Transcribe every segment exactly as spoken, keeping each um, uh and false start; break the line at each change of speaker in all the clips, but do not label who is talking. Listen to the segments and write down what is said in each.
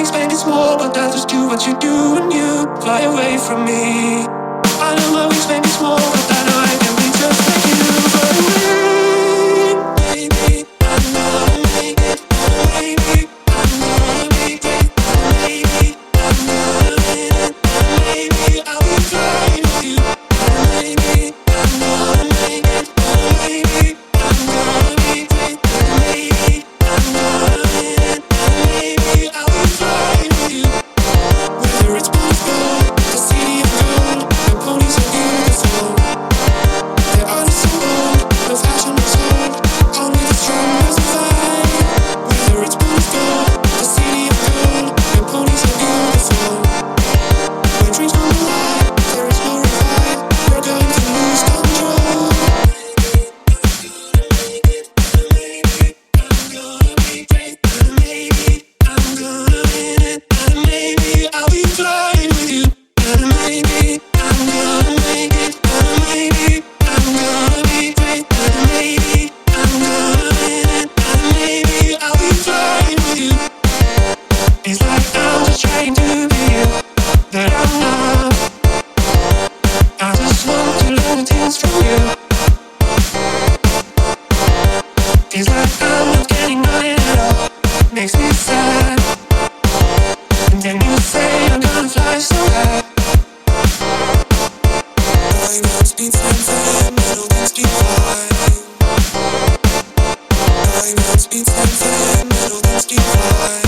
wingspan is small, but I'll just do what you do when you fly away from me. I know my wingspan is small, but I know I can be just like you fly away. Maybe I'm gonna make it. Maybe I'm gonna make it. Maybe I'm gonna win it. Maybe I'll be flying with you. Maybe I'm gonna make it. Maybe I'm gonna make it. Maybe I'm gonna win it. Maybe I'll be flying with you. Whether it's Moscow, the city of gold, the ponies are beautiful. Their art is so old, the fashion is old. Only the strong will survive. Whether it's Moscow, the city of gold, the ponies are beautiful. When dreams come alive, there is no revive. We're going to lose control. Maybe I'm gonna be great, and maybe I'm gonna win it, and maybe I'll be flying with you, and maybe I'm gonna make it, and maybe I'm gonna be great, and maybe I'm gonna win it, and maybe I'll be flying with you. It's like I'm just trying to be you that I'm not. I just want to learn things from you. It's like I'm not getting on it at all. Makes me sad. And then you say I'm gonna fly so high. Flying at speed ten flying, metal things keep flying. Flying at speed ten flying, metal things keep flying.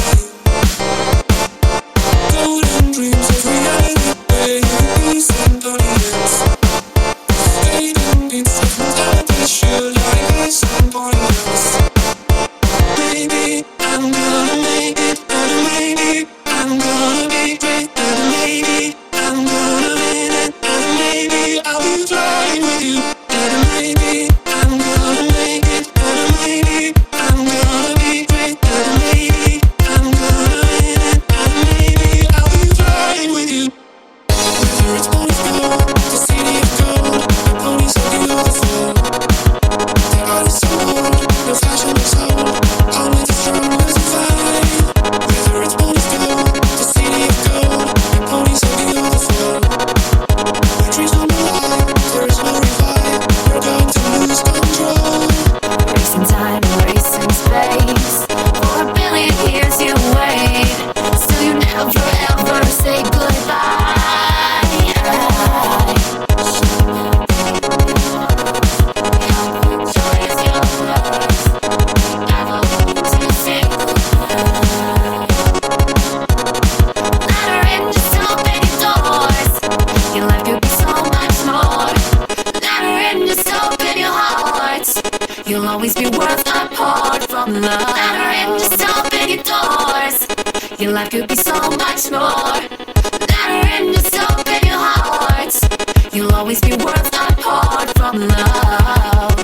Golden dreams of reality, where you can be somebody else. Fading beats of mentality, sure like there's somebody else. Maybe I'm gonna make it, and maybe I'm gonna be great, and maybe I'm gonna win it, and maybe I'll be flying with you, and maybe I'm gonna make it, and maybe I'm gonna be great, and maybe I'm gonna win it, and maybe I'll be flying with you. Whether it's Moscow, the city of gold, the ponies are beautiful. Their art is so old, the fashion is old. Only the strong will survive. Whether it's Moscow, the city of gold, the ponies are beautiful. When dreams come alive, there is no revive. We're going to lose control.
Racing time, racing space. For a billion years you wait. Still you never ever say goodbye. Joy is yours. Never want to say goodbye. Let her in, just open your doors. Your life could be so much more. Let her in, just open your heart. You'll always be worth apart from love. Let her in, just open your doors. Your life could be so much more. Let her in, just open your heart. You'll always be worth apart from love.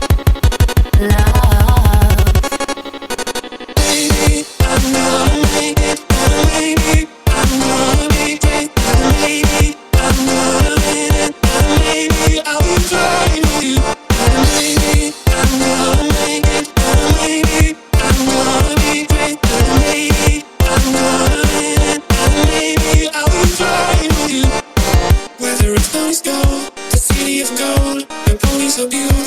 Love.
Maybe I'm gonna make it, and maybe I'm gonna be great, and maybe I'm gonna win it, and maybe I'll be flying with you, and maybe I'm gonna make it, and maybe I'm gonna be great, and maybe I'm gonna win it, and maybe I'll be flying with you. Whether it's Moscow, the city of gold, the ponies are beautiful.